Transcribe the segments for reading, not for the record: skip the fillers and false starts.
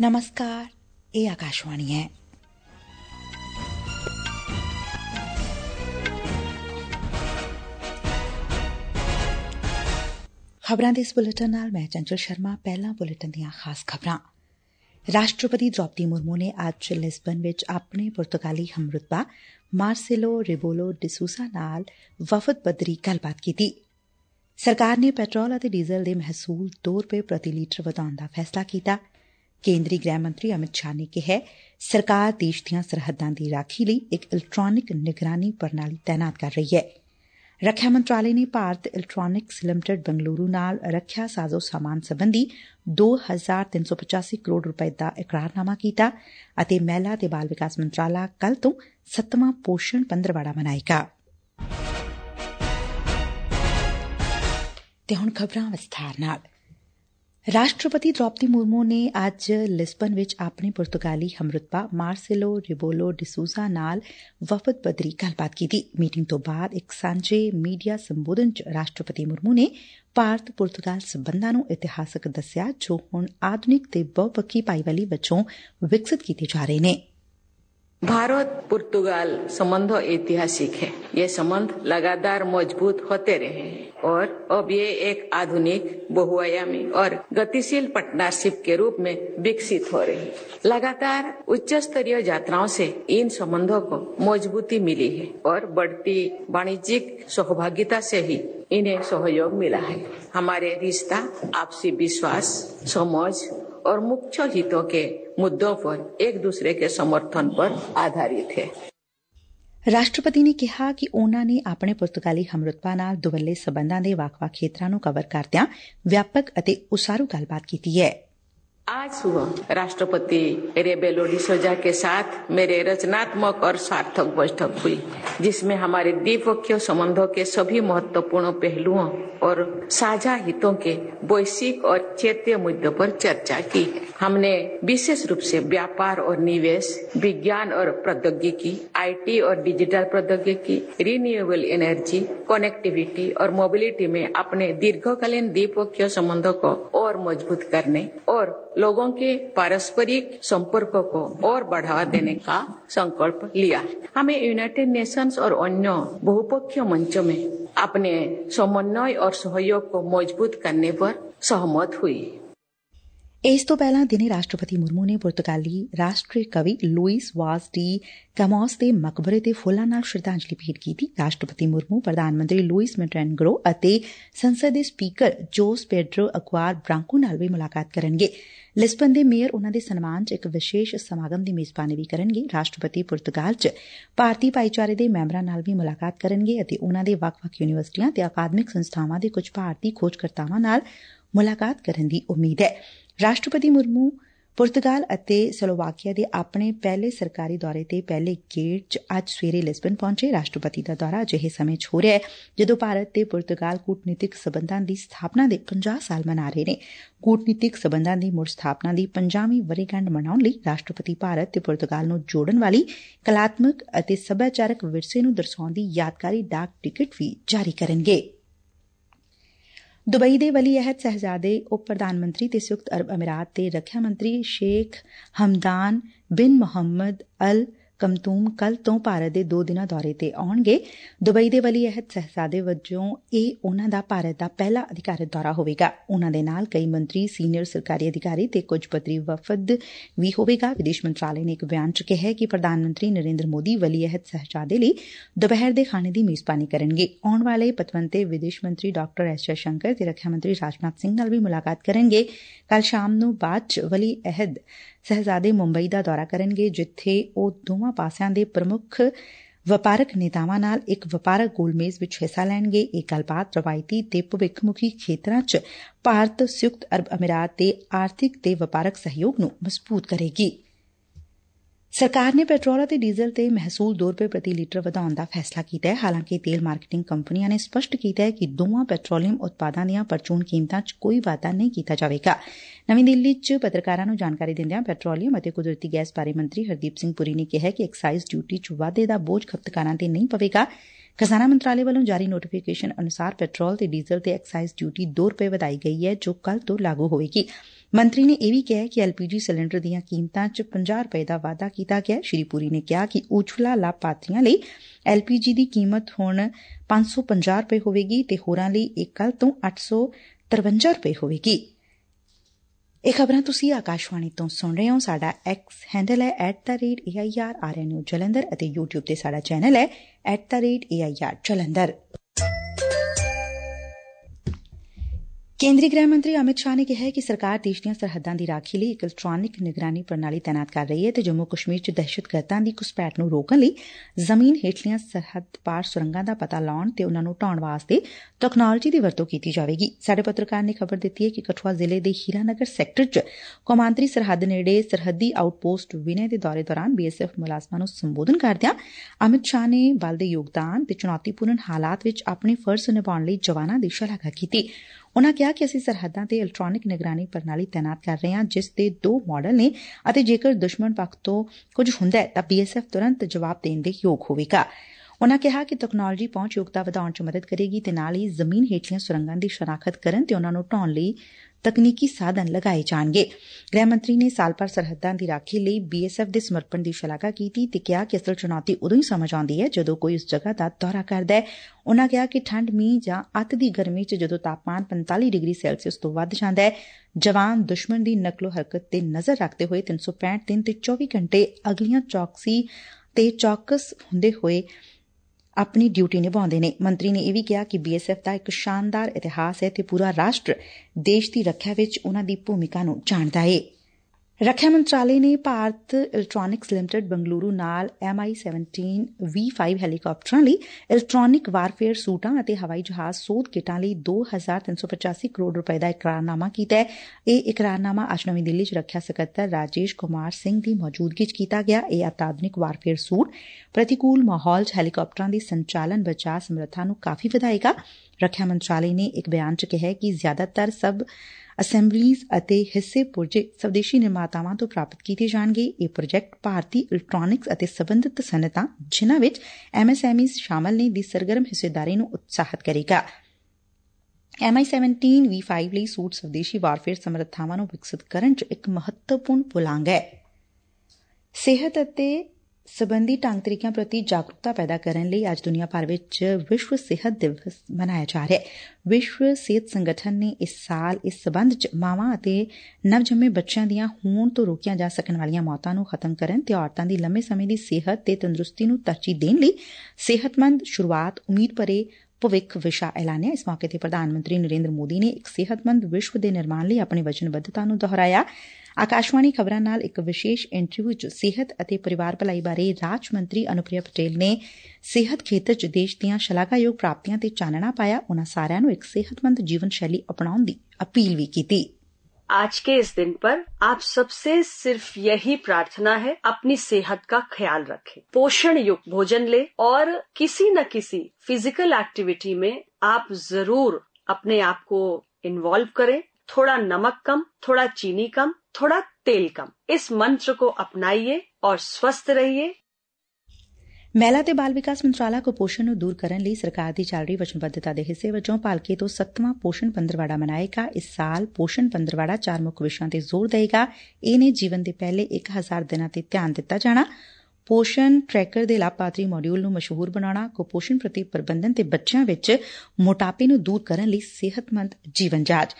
ਨਮਸਕਾਰ, ਇਹ ਆਕਾਸ਼ਵਾਣੀ ਹੈ। ਖਬਰਾਂ ਦੇ ਇਸ ਬੁਲੇਟਿਨ ਨਾਲ ਮੈਂ ਚੰਚਲ ਸ਼ਰਮਾ। ਪਹਿਲਾਂ ਬੁਲੇਟਿਨ ਦੀਆਂ ਖਾਸ ਖਬਰਾਂ। ਰਾਸ਼ਟਰਪਤੀ ਦ੍ਰੌਪਦੀ ਮੁਰਮੂ ਨੇ ਅੱਜ ਲਿਸਬਨ ਵਿਚ ਆਪਣੇ ਪੁਰਤਗਾਲੀ ਹਮਰੁਤਬਾ ਮਾਰਸੇਲੋ ਰਿਬੇਲੋ ਡਿਸੂਸਾ ਨਾਲ ਵਫ਼ਦ ਪੱਧਰੀ ਗੱਲਬਾਤ ਕੀਤੀ। ਸਰਕਾਰ ਨੇ ਪੈਟਰੋਲ ਅਤੇ ਡੀਜ਼ਲ ਦੇ ਮਹਿਸੂਲ $2 ਪ੍ਰਤੀ ਲੀਟਰ ਵਧਾਉਣ ਦਾ ਫੈਸਲਾ ਕੀਤਾ। ਕੇਂਦਰੀ ਗ੍ਰਹਿ ਮੰਤਰੀ ਅਮਿਤ ਸ਼ਾਹ ਨੇ ਕਿਹਾ, ਸਰਕਾਰ ਦੇਸ਼ ਦੀਆਂ ਸਰਹੱਦਾਂ ਦੀ ਰਾਖੀ ਲਈ ਇੱਕ ਇਲੈਕਟ੍ਰਾਨਿਕ ਨਿਗਰਾਨੀ ਪ੍ਰਣਾਲੀ ਤਾਇਨਾਤ ਕਰ ਰਹੀ ਹੈ। ਰੱਖਿਆ ਮੰਤਰਾਲੇ ਨੇ ਭਾਰਤ ਇਲੈਕਟ੍ਰਾਨਿਕਸ ਲਿਮਟਿਡ ਬੰਗਲੁਰੂ ਨਾਲ ਰੱਖਿਆ ਸਾਜ਼ੋ ਸਾਮਾਨ ਸਬੰਧੀ $2,385 ਕਰੋੜ ਦਾ ਇਕਰਾਰਨਾਮਾ ਕੀਤਾ ਅਤੇ ਮਹਿਲਾ ਤੇ ਬਾਲ ਵਿਕਾਸ ਮੰਤਰਾਲਾ ਕੱਲ੍ਹ ਤੋਂ 7ਵਾਂ ਪੋਸ਼ਣ ਪੰਦਰਵਾੜਾ ਮਨਾਏਗਾ। ਤੇ ਹੁਣ ਖਬਰਾਂ ਵਿਸਥਾਰ ਨਾਲ। ਰਾਸ਼ਟਰਪਤੀ ਦ੍ਰੌਪਦੀ ਮੁਰਮੂ ਨੇ ਅੱਜ ਲਿਸਬਨ ਵਿਚ ਆਪਣੇ ਪੁਰਤਗਾਲੀ ਹਮਰੁਤਬਾ ਮਾਰਸੇਲੋ ਰਿਬੇਲੋ ਡਿਸੂਜ਼ਾ ਨਾਲ ਵਫ਼ਦ ਪੱਧਰੀ ਗੱਲਬਾਤ ਕੀਤੀ। ਮੀਟਿੰਗ ਤੋਂ ਬਾਅਦ ਇੱਕ ਸਾਂਝੇ ਮੀਡੀਆ ਸੰਬੋਧਨ ਚ ਰਾਸ਼ਟਰਪਤੀ ਮੁਰਮੂ ਨੇ ਭਾਰਤ ਪੁਰਤਗਾਲ ਸਬੰਧਾਂ ਨੂੰ ਇਤਿਹਾਸਕ ਦੱਸਿਆ, ਜੋ ਹੁਣ ਆਧੁਨਿਕ ਤੇ ਬਹੁਪੱਖੀ ਭਾਈਵਾਲੀ ਵਜੋਂ ਵਿਕਸਿਤ ਕੀਤੇ ਜਾ ਰਹੇ ਨੇ। भारत पुर्तगाल संबंध ऐतिहासिक है। ये संबंध लगातार मजबूत होते रहे हैं और अब ये एक आधुनिक, बहुआयामी और गतिशील पार्टनरशिप के रूप में विकसित हो रही है। लगातार उच्च स्तरीय यात्राओं से इन संबंधों को मजबूती मिली है और बढ़ती वाणिज्यिक सहभागिता से ही इन्हें सहयोग मिला है। हमारे रिश्ता आपसी विश्वास, समझ और मुख्य हितों के मुद्दों पर एक दूसरे के समर्थन पर आधारित है। ਰਾਸ਼ਟਰਪਤੀ ਨੇ ਕਿਹਾ ਕਿ ਉਨ੍ਹਾਂ ਨੇ ਆਪਣੇ ਪੁਰਤਗਾਲੀ ਹਮਰੁਤਬਾ ਨਾਲ ਦੁਵੱਲੇ ਸਬੰਧਾਂ ਦੇ ਵੱਖ-ਵੱਖ ਖੇਤਰਾਂ ਨੂੰ ਕਵਰ ਕਰਦਿਆਂ ਵਿਆਪਕ ਅਤੇ ਉਸਾਰੂ ਗੱਲਬਾਤ ਕੀਤੀ ਹੈ। आज सुबह राष्ट्रपति रेबेलो डिसोजा के साथ मेरे रचनात्मक और सार्थक बैठक हुई, जिसमें हमारे द्विपक्षीय संबंधों के सभी महत्वपूर्ण पहलुओं और साझा हितों के वैश्विक और क्षेत्रीय मुद्दों पर चर्चा की। हमने विशेष रूप से व्यापार और निवेश, विज्ञान और प्रौद्योगिकी, IT और डिजिटल प्रौद्योगिकी, रिन्यूएबल एनर्जी, कनेक्टिविटी और मोबिलिटी में अपने दीर्घकालीन द्विपक्षीय संबंधों को और मजबूत करने और लोगों के पारस्परिक संपर्कों को और बढ़ावा देने का संकल्प लिया। हमें यूनाइटेड नेशंस और अन्य बहुपक्षीय मंचों में अपने समन्वय और सहयोग को मजबूत करने पर सहमत हुई। ਇਸ ਤੋਂ ਪਹਿਲਾਂ ਦਿਨੇ ਰਾਸ਼ਟਰਪਤੀ ਮੁਰਮੂ ਨੇ ਪੁਰਤਗਾਲੀ ਰਾਸ਼ਟਰੀ ਕਵੀ ਲੂਈਸ ਵਾਜ਼ ਡੀ ਕੈਮੋਸ ਦੇ ਮਕਬਰੇ ਤੇ ਫੁੱਲਾਂ ਨਾਲ ਸ਼ਰਧਾਂਜਲੀ ਭੇਟ ਕੀਤੀ। ਰਾਸ਼ਟਰਪਤੀ ਮੁਰਮੂ ਪ੍ਰਧਾਨ ਮੰਤਰੀ ਲੂਈਸ ਮੋਂਟੇਨਗਰੋ ਅਤੇ ਸੰਸਦ ਦੇ ਸਪੀਕਰ ਜੋਸ ਪੈਡਰੋ ਅਕੁਆਰ ਬ੍ਰਾਂਕੋ ਨਾਲ ਵੀ ਮੁਲਾਕਾਤ ਕਰਨਗੇ। ਲਿਸਬਨ ਦੇ ਮੇਅਰ ਉਨ੍ਹਾਂ ਦੇ ਸਨਮਾਨ ਚ ਇੱਕ ਵਿਸ਼ੇਸ਼ ਸਮਾਗਮ ਦੀ ਮੇਜ਼ਬਾਨੀ ਵੀ ਕਰਨਗੇ। ਰਾਸ਼ਟਰਪਤੀ ਪੁਰਤਗਾਲ ਚ ਭਾਰਤੀ ਭਾਈਚਾਰੇ ਦੇ ਮੈਂਬਰਾਂ ਨਾਲ ਵੀ ਮੁਲਾਕਾਤ ਕਰਨਗੇ ਅਤੇ ਉਨ੍ਹਾਂ ਦੇ ਵੱਖ-ਵੱਖ ਯੂਨੀਵਰਸਿਟੀਆਂ ਤੇ ਅਕਾਦਮਿਕ ਸੰਸਥਾਵਾਂ ਦੇ ਕੁਝ ਭਾਰਤੀ ਖੋਜਕਰਤਾਵਾਂ ਨਾਲ ਮੁਲਾਕਾਤ ਕਰਨ ਦੀ ਉਮੀਦ ਹੈ। ਰਾਸ਼ਟਰਪਤੀ ਮੁਰਮੂ ਪੁਰਤਗਾਲ ਅਤੇ ਸਲੋਵਾਕੀਆ ਦੇ ਆਪਣੇ ਪਹਿਲੇ ਸਰਕਾਰੀ ਦੌਰੇ ਤੇ ਪਹਿਲੇ ਗੇੜ ਚ ਅੱਜ ਸਵੇਰੇ ਲਿਸਬਨ ਪਹੁੰਚੇ। ਰਾਸ਼ਟਰਪਤੀ ਦਾ ਦੌਰਾ ਅਜਿਹੇ ਸਮੇਂ ਚ ਹੋ ਰਿਹਾ ਹੈ ਜਦੋਂ ਭਾਰਤ ਤੇ ਪੁਰਤਗਾਲ ਕੂਟਨੀਤਿਕ ਸਬੰਧਾਂ ਦੀ ਸਥਾਪਨਾ ਦੇ 50 ਸਾਲ ਮਨਾ ਰਹੇ ਨੇ। ਕੂਟਨੀਤਿਕ ਸਬੰਧਾਂ ਦੀ ਮੁੜ ਸਥਾਪਨਾ ਦੀ 50ਵੀਂ ਵਰ੍ਹੇਗੰਢ ਮਨਾਉਣ ਲਈ ਰਾਸ਼ਟਰਪਤੀ ਭਾਰਤ ਤੇ ਪੁਰਤਗਾਲ ਨੂੰ ਜੋੜਨ ਵਾਲੀ ਕਲਾਤਮਕ ਅਤੇ ਸੱਭਿਆਚਾਰਕ ਵਿਰਸੇ ਨੂੰ ਦਰਸਾਉਂਦੀ ਯਾਦਗਾਰੀ ਡਾਕ ਟਿਕਟ ਵੀ ਜਾਰੀ ਕਰਨਗੇ। ਦੁਬਈ ਦੇ ਵਲੀ ਅਹਿਦ ਸਾਹਿਬਜ਼ਾਦੇ ਉਪ ਪ੍ਰਧਾਨ ਮੰਤਰੀ ਤੇ ਸੰਯੁਕਤ ਅਰਬ ਅਮੀਰਾਤ ਦੇ ਰੱਖਿਆ ਮੰਤਰੀ ਸ਼ੇਖ ਹਮਦਾਨ ਬਿਨ ਮੁਹੰਮਦ ਅਲ ਕਮਤੂਮ ਕੱਲ੍ਹ ਤੋਂ ਭਾਰਤ ਦੇ 2 ਦਿਨਾਂ ਦੌਰੇ ਤੇ ਆਉਣਗੇ। ਦੁਬਈ ਦੇ ਵਲੀ ਅਹਿਦ ਸਾਹਿਬਜ਼ਾਦੇ ਵਜੋਂ ਇਹ ਉਨ੍ਹਾਂ ਦਾ ਭਾਰਤ ਦਾ ਪਹਿਲਾ ਅਧਿਕਾਰਤ ਦੌਰਾ ਹੋਵੇਗਾ। ਉਨ੍ਹਾਂ ਦੇ ਨਾਲ ਕਈ ਮੰਤਰੀ, ਸੀਨੀਅਰ ਸਰਕਾਰੀ ਅਧਿਕਾਰੀ ਤੇ ਕੁਝ ਪੱਧਰੀ ਵਫ਼ਦ ਵੀ ਹੋਵੇਗਾ। ਵਿਦੇਸ਼ ਮੰਤਰਾਲੇ ਨੇ ਇੱਕ ਬਿਆਨ ਚ ਕਿਹਾ ਕਿ ਪ੍ਰਧਾਨ ਮੰਤਰੀ ਨਰਿੰਦਰ ਮੋਦੀ ਵਲੀ ਅਹਿਦ ਸਾਹਿਬਜ਼ਾਦੇ ਲਈ ਦੁਪਹਿਰ ਦੇ ਖਾਣੇ ਦੀ ਮੇਜ਼ਬਾਨੀ ਕਰਨਗੇ। ਆਉਣ ਵਾਲੇ ਪਤਵੰਤੇ ਵਿਦੇਸ਼ ਮੰਤਰੀ ਡਾਕਟਰ ਐਸ ਜੈਸ਼ੰਕਰ ਤੇ ਰੱਖਿਆ ਮੰਤਰੀ ਰਾਜਨਾਥ ਸਿੰਘ ਨਾਲ ਵੀ ਮੁਲਾਕਾਤ ਕਰਨਗੇ। ਕੱਲ੍ਹ ਸ਼ਾਮ ਨੂੰ ਬਾਅਦ ਚ ਵਲੀ ਅਹਿਦ ਸਾਹਿਬਜ਼ਾਦੇ ਮੁੰਬਈ ਦਾ ਦੌਰਾ ਕਰਨਗੇ, ਜਿੱਥੇ ਉਹ ਦੋਵਾਂ ਪਾਸਿਆਂ ਦੇ ਪ੍ਰਮੁੱਖ ਵਪਾਰਕ ਨੇਤਾਵਾਂ ਨਾਲ ਇੱਕ ਵਪਾਰਕ ਗੋਲਮੇਜ਼ ਵਿੱਚ ਹਿੱਸਾ ਲੈਣਗੇ। ਇਹ ਗੱਲਬਾਤ ਰਵਾਇਤੀ ਤੇ ਭਵਿੱਖਮੁਖੀ ਖੇਤਰਾਂ ਚ ਭਾਰਤ ਸੰਯੁਕਤ ਅਰਬ ਅਮੀਰਾਤ ਦੇ ਆਰਥਿਕ ਤੇ ਵਪਾਰਕ ਸਹਿਯੋਗ ਨੂੰ ਮਜ਼ਬੂਤ ਕਰੇਗੀ। ਸਰਕਾਰ ਨੇ ਪੈਟਰੋਲ ਅਤੇ ਡੀਜ਼ਲ ਤੇ ਮਹਿਸੂਲ $2 ਪ੍ਰਤੀ ਲੀਟਰ ਵਧਾਉਣ ਦਾ ਫੈਸਲਾ ਕੀਤਾ ਹੈ। ਹਾਲਾਂਕਿ ਤੇਲ ਮਾਰਕੀਟਿੰਗ ਕੰਪਨੀਆਂ ਨੇ ਸਪਸ਼ਟ ਕੀਤਾ ਹੈ ਕਿ ਦੋਵਾਂ ਪੈਟਰੋਲੀਅਮ ਉਤਪਾਦਾਂ ਦੀਆਂ ਪਰਚੂਨ ਕੀਮਤਾਂ 'ਚ ਕੋਈ ਵਾਧਾ ਨਹੀਂ ਕੀਤਾ ਜਾਵੇਗਾ। ਨਵੀਂ ਦਿੱਲੀ 'ਚ ਪੱਤਰਕਾਰਾਂ ਨੂੰ ਜਾਣਕਾਰੀ ਦਿੰਦਿਆਂ ਪੈਟਰੋਲੀਅਮ ਅਤੇ ਕੁਦਰਤੀ ਗੈਸ ਬਾਰੇ ਮੰਤਰੀ ਹਰਦੀਪ ਸਿੰਘ ਪੁਰੀ ਨੇ ਕਿਹਾ ਕਿ ਐਕਸਾਈਜ਼ ਡਿਊਟੀ 'ਚ ਵਾਧੇ ਦਾ ਬੋਝ ਖਪਤਕਾਰਾਂ ਤੇ ਨਹੀਂ ਪਵੇਗਾ। ਖਜ਼ਾਨਾ ਮੰਤਰਾਲੇ ਵੱਲੋਂ ਜਾਰੀ ਨੋਟੀਫਿਕੇਸ਼ਨ ਅਨੁਸਾਰ ਪੈਟਰੋਲ ਤੇ ਡੀਜ਼ਲ ਤੇ ਐਕਸਾਈਜ਼ ਡਿਊਟੀ $2 ਵਧਾਈ ਗਈ ਹੈ, ਜੋ ਕੱਲ੍ਹ ਤੋਂ ਲਾਗੂ ਹੋਵੇਗੀ। ਮੰਤਰੀ ਨੇ ਇਹ ਵੀ ਕਿਹਾ ਕਿ LPG ਸਿਲੰਡਰ ਦੀਆਂ ਕੀਮਤਾਂ 'ਚ 50 ਰੁਪਏ ਦਾ ਵਾਧਾ ਕੀਤਾ ਗਿਆ। ਸ਼੍ਰੀ ਪੁਰੀ ਨੇ ਕਿਹਾ ਕਿ ਉਜਵਲਾ ਲਾਭਪਾਤਰੀਆਂ ਲਈ LPG ਦੀ ਕੀਮਤ ਹੁਣ 550 ਰੁਪਏ ਹੋਵੇਗੀ ਤੇ ਹੋਰਾਂ ਲਈ ਇਹ ਕੱਲ੍ਹ ਤੋਂ 853 ਰੁਪਏ ਹੋਵੇਗੀ। ਇਹ ਖਬਰਾਂ ਤੁਸੀਂ ਆਕਾਸ਼ਵਾਣੀ ਤੋਂ ਸੁਣ ਰਹੇ ਹੋ। ਸਾਡਾ X ਹੈਂਡਲ ਹੈ @AIRRNU ਜਲੰਧਰ ਅਤੇ YouTube ਤੇ ਸਾਡਾ ਚੈਨਲ ਹੈ @AIR ਜਲੰਧਰ। ਕੇਂਦਰੀ ਗ੍ਰਹਿ ਮੰਤਰੀ ਅਮਿਤ ਸ਼ਾਹ ਨੇ ਕਿਹਾ ਕਿ ਸਰਕਾਰ ਦੇਸ਼ ਦੀਆਂ ਸਰਹੱਦਾਂ ਦੀ ਰਾਖੀ ਲਈ ਇੱਕ ਇਲੈਕਟ੍ਰਾਨਿਕ ਨਿਗਰਾਨੀ ਪ੍ਰਣਾਲੀ ਤੈਨਾਤ ਕਰ ਰਹੀ ਹੈ ਤੇ ਜੰਮੂ ਕਸ਼ਮੀਰ 'ਚ ਦਹਿਸ਼ਤਗਰਦਾਂ ਦੀ ਘੁਸਪੈਠ ਨੂੰ ਰੋਕਣ ਲਈ ਜ਼ਮੀਨ ਹੇਠਲੀਆਂ ਸਰਹੱਦ ਪਾਰ ਸੁਰੰਗਾਂ ਦਾ ਪਤਾ ਲਾਉਣ ਤੇ ਉਨਾਂ ਨੂੰ ਢਾਉਣ ਵਾਸਤੇ ਤਕਨਾਲੋਜੀ ਦੀ ਵਰਤੋਂ ਕੀਤੀ ਜਾਵੇਗੀ। ਸਾਡੇ ਪੱਤਰਕਾਰ ਨੇ ਖਬਰ ਦਿੱਤੀ ਹੈ ਕਿ ਕਠੂਆ ਜ਼ਿਲ੍ਹੇ ਦੇ ਹੀਰਾਨਗਰ ਸੈਕਟਰ 'ਚ ਕੌਮਾਂਤਰੀ ਸਰਹੱਦ ਨੇੜੇ ਸਰਹੱਦੀ ਆਊਟਪੋਸਟ ਵਿਨੇ ਦੇ ਦੌਰੇ ਦੌਰਾਨ BSF ਮੁਲਾਜ਼ਮਾਂ ਨੂੰ ਸੰਬੋਧਨ ਕਰਦਿਆਂ ਅਮਿਤ ਸ਼ਾਹ ਨੇ ਬਲ ਦੇ ਯੋਗਦਾਨ ਤੇ ਚੁਣੌਤੀਪੂਰਨ ਹਾਲਾਤ ਵਿੱਚ ਆਪਣੇ ਫਰਜ਼ ਨਿਭਾਉਣ ਲਈ ਜਵਾਨਾਂ ਦੀ ਸ਼ਲਾਘਾ ਕੀਤੀ। ਉਨਾਂ ਕਿਹਾ ਕਿ ਅਸੀਂ ਸਰਹੱਦਾਂ ਤੇ ਇਲੈਕਟ੍ਰਾਨਿਕ ਨਿਗਰਾਨੀ ਪ੍ਰਣਾਲੀ ਤੈਨਾਤ ਕਰ ਰਹੇ ਹਾਂ, ਜਿਸ ਦੇ 2 ਮਾਡਲ ਨੇ ਅਤੇ ਜੇਕਰ ਦੁਸ਼ਮਣ ਪੱਖ ਤੋਂ ਕੁਝ ਹੁੰਦਾ ਹੈ ਤਾਂ BSF ਤੁਰੰਤ ਜਵਾਬ ਦੇਣ ਦੇ ਯੋਗ ਹੋਵੇਗਾ। ਉਨਾਂ ਕਿਹਾ ਕਿ ਤਕਨਾਲੋਜੀ ਪਹੁੰਚਯੋਗਤਾ ਵਧਾਉਣ 'ਚ ਮਦਦ ਕਰੇਗੀ ਤੇ ਨਾਲ ਹੀ ਜ਼ਮੀਨ ਹੇਠਲੀਆਂ ਸੁਰੰਗਾਂ ਦੀ ਸ਼ਨਾਖਤ ਕਰਨ ਤੇ ਉਨਾਂ ਨੂੰ ਢਾਉਣ ਲਈ ਤਕਨੀਕੀ ਸਾਧਨ ਲਗਾਏ ਜਾਣਗੇ। ਗ੍ਰਹਿ ਮੰਤਰੀ ਨੇ ਸਾਲ ਭਰ ਸਰਹੱਦਾਂ ਦੀ ਰਾਖੀ ਲਈ BSF ਦੇ ਸਮਰਪਣ ਦੀ ਸ਼ਲਾਘਾ ਕੀਤੀ ਤੇ ਕਿਹਾ ਕਿ ਅਸਲ ਚੁਣੌਤੀ ਉਦੋਂ ਹੀ ਸਮਝ ਆਉਂਦੀ ਹੈ ਜਦੋਂ ਕੋਈ ਉਸ ਜਗ੍ਹਾ ਦਾ ਦੌਰਾ ਕਰਦਾ ਹੈ। ਉਨਾਂ ਕਿਹਾ ਕਿ ਠੰਡ, ਮੀਂਹ ਜਾਂ ਅੱਤ ਦੀ ਗਰਮੀ 'ਚ ਜਦੋਂ ਤਾਪਮਾਨ 45 ਡਿਗਰੀ ਸੈਲਸੀਅਸ ਤੋਂ ਵੱਧ ਜਾਂਦਾ ਹੈ, ਜਵਾਨ ਦੁਸ਼ਮਣ ਦੀ ਨਕਲੋ ਹਰਕਤ ਤੇ ਨਜ਼ਰ ਰੱਖਦੇ ਹੋਏ 365 ਦਿਨ ਤੇ 24 ਘੰਟੇ ਅਗਲੀਆਂ ਚੌਕਸੀ ਤੇ ਚੌਕਸ ਹੁੰਦੇ ਹੋਏ ਆਪਣੀ ਡਿਊਟੀ ਨਿਭਾਉਂਦੇ ਨੇ। ਮੰਤਰੀ ਨੇ ਇਹ ਵੀ ਕਿਹਾ ਕਿ BSF ਦਾ ਇੱਕ ਸ਼ਾਨਦਾਰ ਇਤਿਹਾਸ ਹੈ ਤੇ ਪੂਰਾ ਰਾਸ਼ਟਰ ਦੇਸ਼ ਦੀ ਰੱਖਿਆ ਵਿੱਚ ਉਨਾਂ ਦੀ ਭੂਮਿਕਾ ਨੂੰ ਜਾਣਦਾ ਹੈ। ਰੱਖਿਆ ਮੰਤਰਾਲੇ ਨੇ ਭਾਰਤ ਇਲੈਕਟ੍ਰਾਨਿਕਸ ਲਿਮਟਿਡ ਬੰਗਲੁਰੂ ਨਾਲ Mi-17 V5 ਹੈਲੀਕਾਪਟਰਾਂ ਲਈ ਇਲੈਕਟ੍ਰਾਨਿਕ ਵਾਰਫੇਅਰ ਸੂਟਾਂ ਅਤੇ ਹਵਾਈ ਜਹਾਜ਼ ਸੋਧ ਕਿੱਟਾਂ ਲਈ 2,385 ਕਰੋੜ ਰੁਪਏ ਦਾ ਇਕਰਾਰਨਾਮਾ ਕੀਤਾ ਹੈ। ਇਹ ਇਕਰਾਰਨਾਮਾ ਅੱਜ ਨਵੀਂ ਦਿੱਲੀ 'ਚ ਰੱਖਿਆ ਸਕੱਤਰ ਰਾਜੇਸ਼ ਕੁਮਾਰ ਸਿੰਘ ਦੀ ਮੌਜੂਦਗੀ 'ਚ ਕੀਤਾ ਗਿਆ। ਇਹ ਅਤਿਆਧੁਨਿਕ ਵਾਰਫੇਅਰ ਸੂਟ ਪ੍ਰਤੀਕੂਲ ਮਾਹੌਲ 'ਚ ਹੈਲੀਕਾਪਟਰਾਂ ਦੀ ਸੰਚਾਲਨ ਬਚਾਅ ਸਮਰੱਥਾ ਨੂੰ ਕਾਫ਼ੀ ਵਧਾਏਗਾ। ਰੱਖਿਆ ਮੰਤਰਾਲੇ ਨੇ ਇੱਕ ਬਿਆਨ 'ਚ ਕਿਹਾ ਕਿ ਜ਼ਿਆਦਾਤਰ ਸਬ ਅਸੈਂਬਲੀਜ਼ ਅਤੇ ਹਿੱਸੇ ਪੁਰਜੇ ਸਵਦੇਸ਼ੀ ਨਿਰਮਾਤਾਵਾਂ ਤੋਂ ਪ੍ਰਾਪਤ ਕੀਤੇ ਜਾਣਗੇ। ਇਹ ਪ੍ਰੋਜੈਕਟ ਭਾਰਤੀ ਇਲੈਕਟ੍ਰਾਨਿਕਸ ਅਤੇ ਸਬੰਧਤ ਸਨਅਤਾਂ, ਜਿਨ੍ਹਾਂ ਵਿੱਚ MSMEs ਸ਼ਾਮਲ ਨੇ, ਦੀ ਸਰਗਰਮ ਹਿੱਸੇਦਾਰੀ ਨੂੰ ਉਤਸ਼ਾਹਿਤ ਕਰੇਗਾ। Mi-17 V5 ਲਈ ਸੂਟ ਸਵਦੇਸ਼ੀ ਵਾਰਫੇਅਰ ਸਮਰੱਥਾਵਾਂ ਨੂੰ ਵਿਕਸਿਤ ਕਰਨ 'ਚ ਇੱਕ ਮਹੱਤਵਪੂਰਨ ਪੁਲਾਂਘ ਹੈ। ਸਿਹਤ ਅਤੇ ਸਬੰਧੀ ਢੰਗ ਤਰੀਕਿਆਂ ਪ੍ਰਤੀ ਜਾਗਰੂਕਤਾ ਪੈਦਾ ਕਰਨ ਲਈ ਅੱਜ ਦੁਨੀਆ ਭਰ ਵਿੱਚ ਵਿਸ਼ਵ ਸਿਹਤ ਦਿਵਸ ਮਨਾਇਆ ਜਾ ਰਿਹਾ ਹੈ। ਵਿਸ਼ਵ ਸਿਹਤ ਸੰਗਠਨ ਨੇ ਇਸ ਸਾਲ ਇਸ ਸਬੰਧ 'ਚ ਮਾਵਾਂ ਅਤੇ ਨਵਜੰਮੇ ਬੱਚਿਆਂ ਦੀਆਂ ਹੋਣ ਤੋਂ ਰੋਕੀਆਂ ਜਾ ਸਕਣ ਵਾਲੀਆਂ ਮੌਤਾਂ ਨੂੰ ਖਤਮ ਕਰਨ ਤੇ ਔਰਤਾਂ ਦੀ ਲੰਮੇ ਸਮੇਂ ਦੀ ਸਿਹਤ ਤੇ ਤੰਦਰੁਸਤੀ ਨੂੰ ਤਰਜੀਹ ਦੇਣ ਲਈ ਸਿਹਤਮੰਦ ਸ਼ੁਰੂਆਤ, ਉਮੀਦ ਭਰੇ ਭਵਿੱਖ ਵਿਸ਼ਾ ਐਲਾਨਿਆ। ਇਸ ਮੌਕੇ ਤੇ ਪ੍ਰਧਾਨ ਮੰਤਰੀ ਨਰਿੰਦਰ ਮੋਦੀ ਨੇ ਇੱਕ ਸਿਹਤਮੰਦ ਵਿਸ਼ਵ ਦੇ ਨਿਰਮਾਣ ਲਈ ਆਪਣੀ ਵਚਨਬੱਧਤਾ ਨੂੰ ਦੁਹਰਾਇਆ। ਆਕਾਸ਼ਵਾਣੀ ਖਬਰਾਂ ਨਾਲ ਇੱਕ ਵਿਸ਼ੇਸ਼ ਇੰਟਰਵਿਊ 'ਚ ਸਿਹਤ ਅਤੇ ਪਰਿਵਾਰ ਭਲਾਈ ਬਾਰੇ ਰਾਜ ਮੰਤਰੀ ਅਨੁਪ੍ਰਿਆ ਪਟੇਲ ਨੇ ਸਿਹਤ ਖੇਤਰ 'ਚ ਦੇਸ਼ ਦੀਆਂ ਸ਼ਲਾਘਾਯੋਗ ਪ੍ਰਾਪਤੀਆਂ ਤੇ ਚਾਨਣਾ ਪਾਇਆ। ਉਨ੍ਹਾਂ ਸਾਰਿਆਂ ਨੂੰ ਇੱਕ ਸਿਹਤਮੰਦ ਜੀਵਨ ਸ਼ੈਲੀ ਅਪਣਾਉਣ ਦੀ ਅਪੀਲ ਵੀ ਕੀਤੀ। आज के इस दिन पर आप सबसे सिर्फ यही प्रार्थना है, अपनी सेहत का ख्याल रखें, पोषण युक्त भोजन लें और किसी न किसी फिजिकल एक्टिविटी में आप जरूर अपने आप को इन्वॉल्व करें। थोड़ा नमक कम, थोड़ा चीनी कम, थोड़ा तेल कम, इस मंत्र को अपनाइए और स्वस्थ रहिए। ਮਹਿਲਾ ਤੇ ਬਾਲ ਵਿਕਾਸ ਮੰਤਰਾਲਾ ਕੁਪੋਸ਼ਣ ਨੂੰ ਦੂਰ ਕਰਨ ਲਈ ਸਰਕਾਰ ਦੀ ਚੱਲ ਰਹੀ ਵਚਨਬੱਧਤਾ ਦੇ ਹਿੱਸੇ ਵਜੋਂ ਭਾਲਕੇ ਤੋਂ 7ਵਾਂ ਪੋਸ਼ਣ ਪੰਦਰਵਾੜਾ ਮਨਾਏਗਾ। ਇਸ ਸਾਲ ਪੋਸ਼ਣ ਪੰਦਰਵਾੜਾ 4 ਮੁੱਖ ਵਿਸ਼ਿਆਂ ਤੇ ਜ਼ੋਰ ਦੇਏਗਾ। ਇਹ ਨੇ ਜੀਵਨ ਦੇ ਪਹਿਲੇ 1000 ਦਿਨਾਂ ਤੇ ਧਿਆਨ ਦਿੱਤਾ ਜਾਣਾ, ਪੋਸ਼ਣ ਟਰੈਕਰ ਦੇ ਲਾਭਪਾਤਰੀ ਮਾਡਿਊਲ ਨੂੰ ਮਸ਼ਹੂਰ ਬਣਾਉਣਾ, ਕੁਪੋਸ਼ਣ ਪ੍ਰਤੀ ਪ੍ਰਬੰਧਨ ਤੇ ਬੱਚਿਆਂ ਵਿੱਚ ਮੋਟਾਪੇ ਨੂੰ ਦੂਰ ਕਰਨ ਲਈ ਸਿਹਤਮੰਦ ਜੀਵਨ ਜਾਂਚ।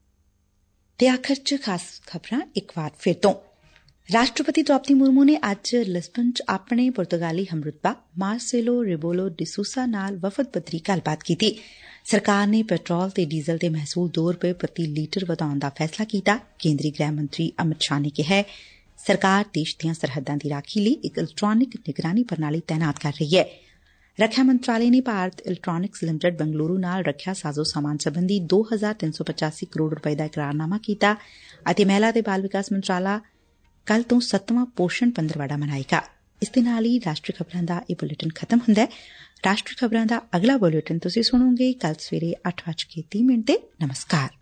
ਤੇ ਆਖਰ 'ਚ ਖਾਸ ਖਬਰਾਂ ਇੱਕ ਵਾਰ ਫਿਰ ਤੋਂ। ਰਾਸ਼ਟਰਪਤੀ ਦ੍ਰੌਪਦੀ ਮੁਰਮੂ ਨੇ ਅੱਜ ਲਿਸਬਨ 'ਚ ਆਪਣੇ ਪੁਰਤਗਾਲੀ ਹਮਰੁਤਬਾ ਮਾਰਸੇਲੋ ਰਿਬੇਲੋ ਡੀ ਸੂਸਾ ਨਾਲ ਵਫਦ ਪੱਧਰੀ ਗੱਲਬਾਤ ਕੀਤੀ। ਸਰਕਾਰ ਨੇ ਪੈਟਰੋਲ ਤੇ ਡੀਜ਼ਲ ਦੇ ਮਹਿਸੂਲ 2 ਰੁਪਏ ਪ੍ਰਤੀ ਲੀਟਰ ਵਧਾਉਣ ਦਾ ਫੈਸਲਾ ਕੀਤਾ। ਕੇਂਦਰੀ ਗ੍ਰਹਿ ਮੰਤਰੀ ਅਮਿਤ ਸ਼ਾਹ ਨੇ ਕਿਹਾ ਸਰਕਾਰ ਦੇਸ਼ ਦੀਆਂ ਸਰਹੱਦਾਂ ਦੀ ਰਾਖੀ ਲਈ ਇੱਕ ਇਲੈਕਟ੍ਰਾਨਿਕ ਨਿਗਰਾਨੀ ਪ੍ਰਣਾਲੀ ਤੈਨਾਤ ਕਰ ਰਹੀ ਹੈ। ਰੱਖਿਆ ਮੰਤਰਾਲੇ ਨੇ ਭਾਰਤ ਇਲੈਕਟ੍ਰਾਨਿਕਸ ਲਿਮਟਿਡ ਬੰਗਲੁਰੂ ਨਾਲ ਰੱਖਿਆ ਸਾਜ਼ੋ ਸਾਮਾਨ ਸੰਬੰਧੀ 2,385 ਕਰੋੜ ਰੁਪਏ ਦਾ ਇਕਰਾਰਨਾਮਾ ਕੀਤਾ ਅਤੇ ਮਹਿਲਾ ਤੇ ਬਾਲ ਵਿਕਾਸ ਮੰਤਰਾਲਾ ਕੱਲ੍ਹ ਤੋਂ 7ਵਾਂ ਪੋਸ਼ਣ ਪੰਦਰਵਾੜਾ ਮਨਾਏਗਾ। ਇਸ ਦੇ ਨਾਲ ਹੀ ਰਾਸ਼ਟਰੀ ਖਬਰਾਂ ਦਾ ਇਹ ਬੁਲੇਟਿਨ ਖਤਮ ਹੁੰਦਾ ਹੈ। ਰਾਸ਼ਟਰੀ ਖਬਰਾਂ ਦਾ ਅਗਲਾ ਬੁਲੇਟਿਨ ਤੁਸੀਂ ਸੁਣੋਗੇ ਕੱਲ੍ਹ ਸਵੇਰੇ 8:30 ਤੇ। ਨਮਸਕਾਰ।